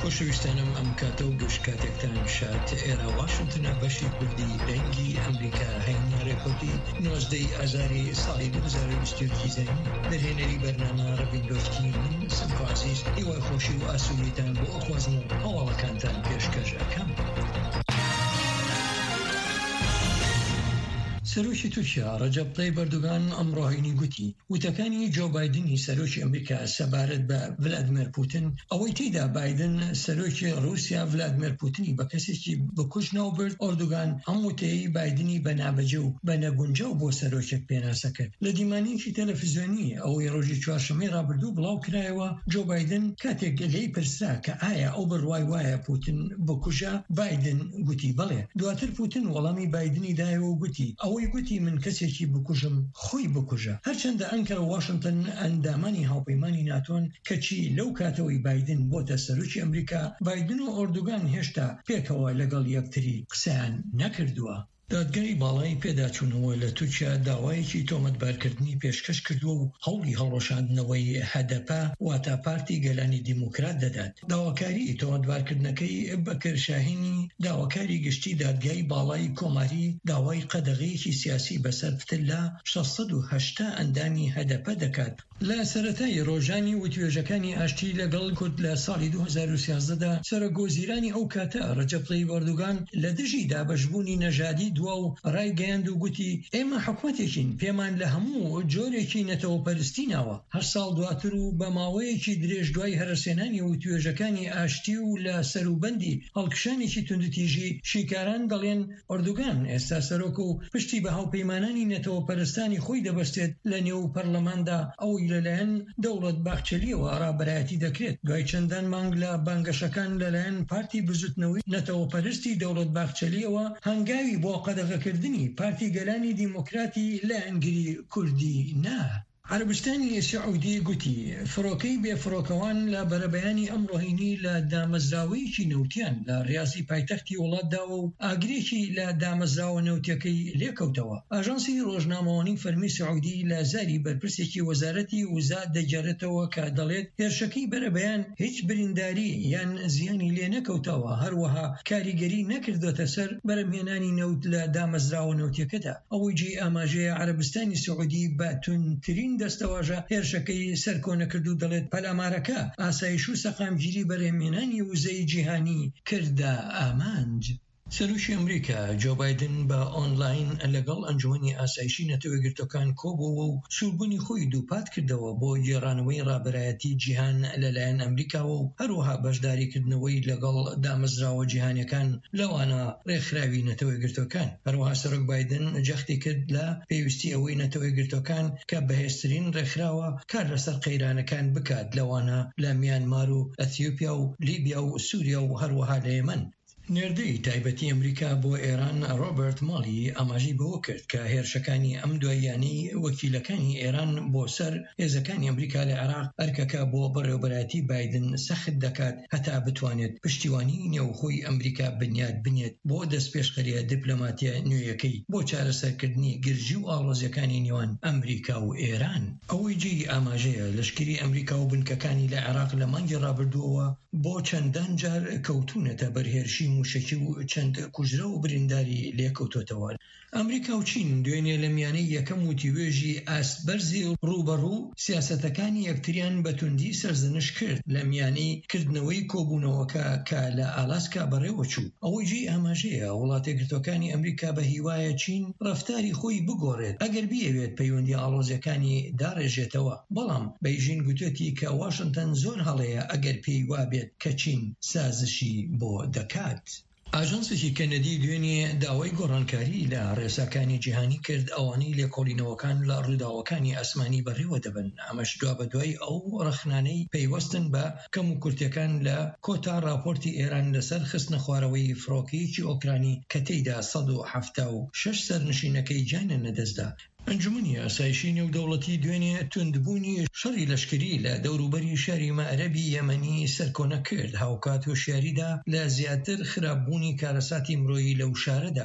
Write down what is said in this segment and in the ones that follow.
خۆشەویستانم ئەم کاتە و گەشت کاتێکتان شات ئێرە واشنگتنە بەشی کوردی دەنگی ئەمریکا هەینی ڕێکۆتی 19 ئازاری ساڵی 2020 زەین دەرهێنەری بەرنامە ڕەبیندۆفتی من سمکۆ عەزیز هیوای خۆشی و ئاسوودیتان بۆ ئەخوازن و هەواڵەکانتان پێشکەش ئەکەم. سەرۆکی تورکیا ڕەجەب طەیب ئەردۆغان ئەمڕۆهینی گوتی وتەکانی جۆ بایدنی سەرۆکی ئەمریکا سەبارەت بە ڤلادیمیر پوتین ئەوەی تێیدا بایدن سەرۆکی رووسیا ڤلادیمیر پوتینی بە کەسێکی بکوژنەوە برد. ئەردۆغان ئەم وتەیەی بایدنی بە نابەجێ و بە نەگونجاو بۆ سەرۆکێک پێناسە کرد. لە دیمانیەکی تەلەڤیزیۆنی ئەوەی ڕۆژی چوارشەمەی ڕابردوو بڵاو کرایەوە جۆ بایدن کاتێک لێی پرسرا کە ئایا ئەو بڕوای وایە پوتین بکوژە، بایدن گوتی بەڵێ. دواتر پوتین وەڵامی بایدنی دایەوە و گوتی گوتی من کەسێکی بکوژم خۆی بکوژە. هەرچەندە ئەنکەرە واشنگتن ئەندامانی هاوپەیمانی ناتۆن کەچی لەو کاتەوەی بایدن بۆتە سەرۆکی ئەمریکا، بایدن و ئەردۆغان هێشتا پێکەوە لەگەڵ یەکتری قسەیان نەکردووە. دادگای باڵای پێداچوونەوە لە تورکیا داوایەکی تۆمەتبارکردنی پێشکەش کردووە و هەوڵی هەڵۆشاندنەوەی هەدەپە واتە پارتی گەلانی دیموکرات دەدات. داواکاری تۆمەتبارکردنەکەی بەکر شاهینی داواکاری گشتی دادگای باڵای کۆماری داوای قەدەغەیەکی سیاسی بەسەر فتلە 680 ئەندامی هەدەپە دەکات. لە سەرەتای ڕۆژانی وتوێژەکانی ئاشتی لەگەڵ کورد لە ساڵی 2013دا سەرۆکۆزیرانی ئەو کاتە ڕەجەب طەیب ئەردۆغان لە دژی دابەشبوونی نەژادی دوا و ڕایگەیاند و گوتی ئێمە حکومەتێکین، پێمان لە هەموو جۆرێکی نەتەوەپەرستی ناوە. 8 ساڵ دواتر و بە ماوەیەکی درێژ دوای هەرەسێنانی وتوێژەکانی ئاشتی و لە سەروبەندی هەڵکشانێکی توندوتیژی شیکاران دەڵێن ئەردۆغان ئێستا سەرۆکە و پشتی بە هاوپەیمانانی نەتەوەپەرستانی خۆی دەبەستێت لە نێو پەرلەماندا ئەوی لەلایەن دەوڵەت باخچەلیەوە ڕابەرایەتی دەکرێت. دوای چەندان مانگ لە بانگەشەکان لەلایەن پارتی بزوتنەوەی نەتەوەپەرستی دەوڵەت باخچەلیەوە هەنگاوی بۆ قەدەغەکردنی پارتی گەلانی دیموکراتی لە ئەنگری کوردی نا. عربستانی سعودی گوتی فڕۆکەی بێفڕۆکەوان لە بەرەبەیانی ئەمڕۆهینی لە دامەزراوەیەکی نەوتیان لە ڕیازی پایتەختی وڵاتداوە و ئاگرێکی لە دامەزراوە نەوتیەکەی لێکەوتەوە. ئاژانسی ڕۆژنامەوانی فەرمی سعودی لە زاری بەرپرسێکی وەزارەتی وزات دەگەڕێتەوە کە دەڵێت هێرشەکەی بەرەبەیان هیچ برینداری یان زیانی لێ نەکەوتەوە، هەروەها کاریگەری نەکردوتە سەر بەرەمهێنانی نەوت لە دامەزراوە نەوتیەکەدا. ئەوەی جێ ئاماژەیە عربستانی سعودی بە توندترین دەستەواژە هێرشەکەی سەرکۆنە کردو دەڵێت پەلامارەکە ئاسایش و سەقامگیری بەرهەمهێنانی وزەی جیهانی کردە ئامانج. سەرۆکی ئەمریکا جۆ بایدن بە ئۆنلاین لەگەڵ ئەنجومەنی ئاسایشی نەتەوەیەگرتوەکان کۆبووە و سووربوونی خۆی دووپات کردەوە بۆ گێڕانەوەی ڕابەرایەتی جیهان لەلایەن ئەمریکاوە و هەروەها بەشداریکردنەوەی لەگەڵ دامەزراوە جیهانیەکان لەوانە ڕێکخراوی نەتەوەیەگرتوەکان. هەروەها سەرۆک بایدن جەختی کرد لە پێویستی ئەوەی نەتەوەیەگرتوەکان کە بەهێزترین ڕێکخراوە کار لەسەر قەیرانەکان بکات، لەوانە لە میانمار و ئەتیۆپیا و لیبیا و سووریا و هەروەها لە یەمەن. نێردەی تایبەتی ئەمریکا بۆ ئێران ڕۆبرت ماڵی ئاماژی بەوە کرد کە هێرشەکانی ئەم دواییانەی وەکیلەکانی ئێران بۆ سەر هێزەکانی ئەمریکا لە عێراق ئەرکەکە بۆ بەڕێوەبەرایەتی بایدن سەخت دەکات هەتا بتوانێت پشتیوانی نێوخۆی ئەمریکا بنیات بۆ دەستپێشخەریە دیپلۆماتیە نوێیەکەی بۆ چارەسەرکردنی گرژی و ئاڵۆزیەکانی نێوان ئەمریکا و ئێران. ئەوەی جێی ئاماژەیە لەشکری ئەمریکا و بنکەکانی لە عێراق لە مانگی ڕابردووەوە بۆ چەندان جار کەوتونەتە بەرهێرشی موشکی و چەند کوژرە و برینداری لێکەوتۆتەوە. ئەمریکا و چین دوێنێ لە میانەی یەکەم وتیوێژی ئاسبەرزی ڕوبەڕوو سیاسەتەکانی یەکتریان بە توندی سەرزنش کرد لە میانەی کردنەوەی کۆبوونەوەکە کە لە ئالاسکا بەڕێوە چوو. ئەوەی جێی ئاماژەیە وڵاتە یەکگرتووەکانی ئەمریکا بە هیوایە چین ڕەفتاری خۆی بگۆڕێت ئەگەر بیەوێت پەیوەندی ئاڵۆزیەکانی داڕێژێتەوە. بەڵام بەیژین گوتوێتی کە واشنگتن زۆر هەڵەیە ئەگەر پێی وابێت کە چین سازشی بۆ دەکات. ئاژانسێکی کەنەدی دوێنێ داوای گۆڕانکاری لە ڕێساکانی جیهانی کرد ئەوانەی لێکۆڵینەوەکان لە ڕووداوەکانی ئاسمانی بەڕێوە دەبن. ئەمەش دوا بەدوای ئەو ڕەخنانەی پەیوەستن بە کەم و کورتەکان لە کۆتا راپۆرتی ئێران لەسەر خستنە خوارەوەی فڕۆکەیەکی ئۆکرانی کە تێیدا 176 سەرنشینەکەی گیانە نەدەستدا. ئەنجومەنی ئاسایشی نێودەوڵەتی دوێنێ توندبوونی شەڕی لەشکری لە دەوروبەری شاری مەعرەبی یەمەنی سەرکۆنە کرد، هاوکات هۆشیاریدا لە زیاتر خراپبوونی کارەساتی مرۆیی لەو شارەدا.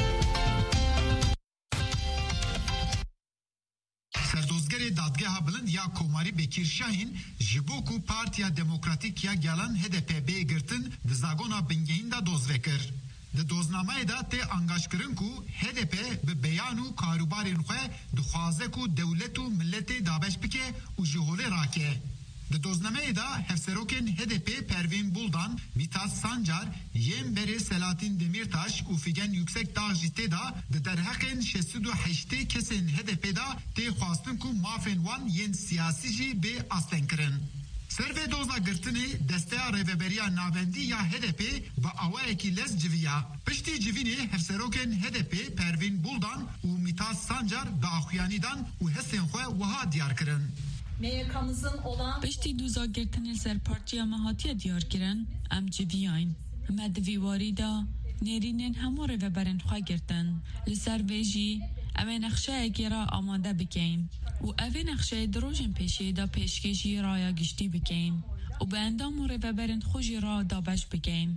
سەردۆزگەرێ دادگەها بلند ya Komari Bekir Şahin ji bo ku Partiya Demokratîk ya Gelan HDP bê girtin di zagona Bingehîn da doz vekir. Di doznameyê da tê angaşkirin ku HDP bi beyan û karûbarên xwe dixwaze ku dewlet û milletê dabeş bike û ji holê rake. Di doznameyê da hevserokên HDP Pervin Buldan, Vitas Sancar, yên berê Selahattin Demirtaş û Figen Yüksekdağ jî tê da di derheqên 68 kesên HDP da tê xwastin ku mafên wan yên siyasî jî bê astenkirin. Servê doza girtinê desteya rêveberiya navendî ya HDP bi awayekî lez civiya. Piştî civînê hevserokên HDP Pervin Buldan û Vitas Sancar bi axuyanîdan û hesên xwe wiha diyar kirin. Piştî doza girtinê ser partiya me hatiye diyarkirin, em civiyayn. Me di vîwarî da nêrînên hemû rêveberên xwe girtin. Li ser vê jî em ê nexşeyekê ra amade bikeyn û evê nexşeyê di rojên pêşî da pêşkêşî raya giştî bikeyn û bi endam û rêveberên xwe jî ra dabeş bikeyn.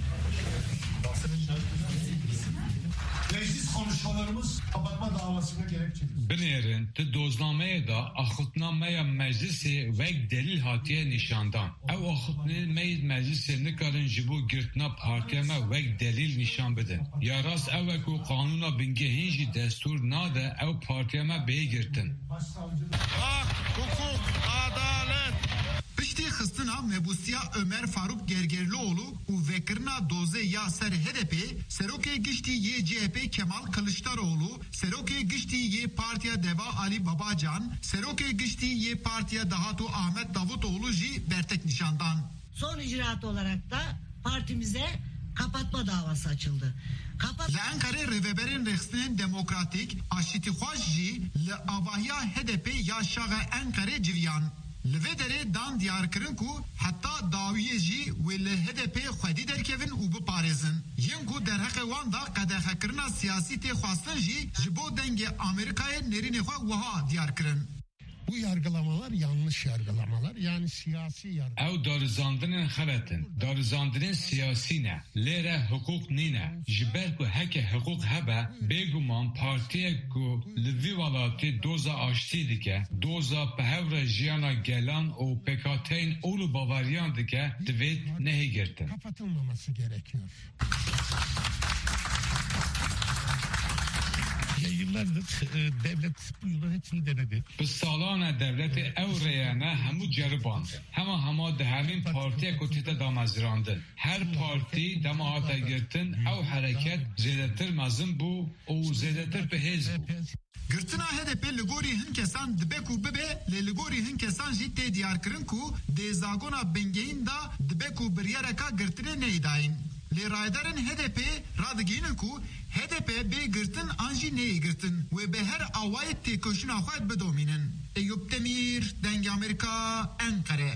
Meclis konuşmalarımız kapatma davasına gerekçedir. Binêrin di doznameyê da axutnameya meclisê wek delîl hatiye nîşandan. Ew axutnên meclisê nikarin ji bo girtina partiya me wek delîl nîşan bidin. Ya rast ew ku kanûna Bingehîn jî destûr nade ew partiya me bê girtin. Hak, hukuk, adalet. Piştî xistina mebusiya Ömer Faruk Gergerlioğlu û vekirina dozê ya ser HDP, serokê giştî yê CHP Kemal Kılıçdaroğlu, serokê giştî yê Partiya Deva Ali Babacan, serokê giştî yê Partiya Dahatu Ahmet Davutoğlu jî bertek nişandan. Son icraat olarak da partimize kapatma davası açıldı. Li Enkarê rêveberên Rexistên Demokratîk aşitîxwaz jî li avahiya HDP ya şaxa Enkarê civiyan. Li vê derê dan diyarkirin ku heta dawiyê jî wê li HDP xwedî derkevin û biparêzin. Yên ku derheqê wan da qedexekirina siyasî tê xwastin jî ji bo dengê Amerîkayê nêrînê xwe wiha diyarkirin. Bu yargılamalar yanlış yargılamalar. Yani siyasi yargılamalar. Ew darizandinên xeletin, darizandinên siyasî ne, lêre hukuk nîne. Ji ber ku heke hukuk hebe, bêguman partiyek ku li vî welatê doza aştî dike, doza pehewra jiyana gelan û PKK'nên û bavariyan dike, divê nehê girtin. Kapatılmaması gerekiyor. Ya yıllardır devlet bu yılın hepsini denedi. Bi salana devletê ew rêyane hemû ceriband. Hema di hemîn partiyek ku tête damezrandin. Her partî dema hate girtin, ew hereket zêdetir mezin bû û zêdetir bihêz bû. Girtina HDP li gorî hin kesan dibe ku bibe, lê li gorî hin kesan jî tê diyarkirin ku dê zagona Bingehîn da dibe ku biryareka girtinê neydayin. Lê raydarên HDP radigînin ku HDP bê girtin an jî neyê girtin wê bi her awayê têkoşîna xwe bidomînin. Eyüp Demir, Dengê Amerîka, Enkare.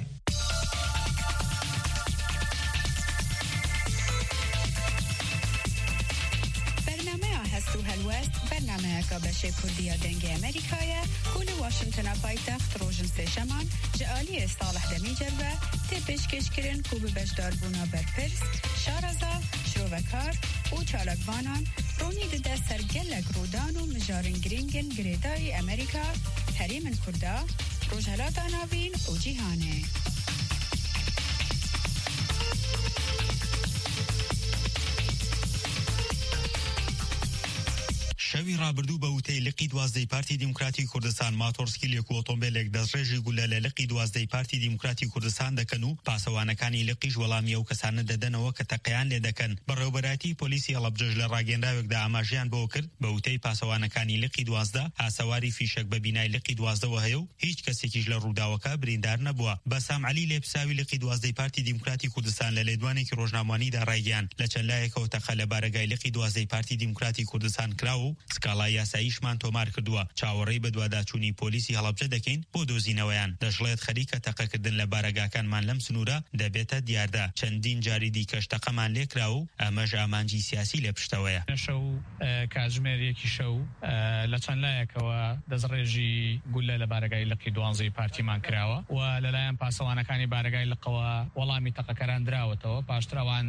هست و هلوست برنامه که بشه کردیا دنگ امریکایه کل واشنگتن پایتخت روشن سشمان جالی صالح دمیجر و تپش کشکرین کوب بشدار بونا برپرس شارزا شروکار و چالکوانان رونی ده سرگلک رودان و مجارن گرینگن گریدای امریکا حریم کردا روجهلات آناوین و جیهانه شەوی ڕابردوو بە وتەی لقی دوازدەی پارتی دیموکراتی کوردستان ماتۆرسکیلێک و ئۆتۆمبیلێک دەستڕێژی گولە لە لقی دوازدەی پارتی دیموکراتی کوردستان دەکەن و پاسەوانەکانی لقیش وەڵامی ئەو کەسانە دەدەنەوە کە تەقەیان لێ دەکەن. بەڕێوەبەراتی پۆلیسی هەڵەبجەش لە ڕاگەندراوێکدا ئاماژیان بۆ کرد بە وتەی پاسەوانەکانی لقی دوازدە ئاسەواری فیشەک بە بینای لقی دوازدەوە هەیە و هیچ کەسێکیش لە ڕووداوەکە بریندار نەبووە. بەسام عەلی لێپساوی لقی دوازدەی پارتی دیموکراتی کوردستان لە لێدوانێکی ڕۆژنامەوانیدا ڕایگەیاند لە چەند لایەکەوە تەقە لە بارەگای لقی دوازدەی پارتی دیموکراتی کوردستان کراوە و سکاڵای یاساییشمان تۆمار کردووە. چاوەڕێی بە دوواداچوونی پۆلیسی هەڵەبجە دەکەین بۆ دۆزینەوەیان. دەژڵێت خەریکە تەقەکردن لە بارەگاکانمان لەم سنوورە دەبێتە دیاردا. چەندین جاری دیکەش تەقەمان لێکراوە و ئەمەش ئامانجی سیاسی لێ پشتەوەیە. شەو کاتژمێرێکی شەو لە چەند لایەکەوە دەستڕێژی گولە لە بارەگای لقی دوازدەی پارتیمان کراوە و لەلایەن پاسەوانەکانی بارەگای لقەوە وەڵامی تەقەکەران دراوەتەوە. پاشتراوان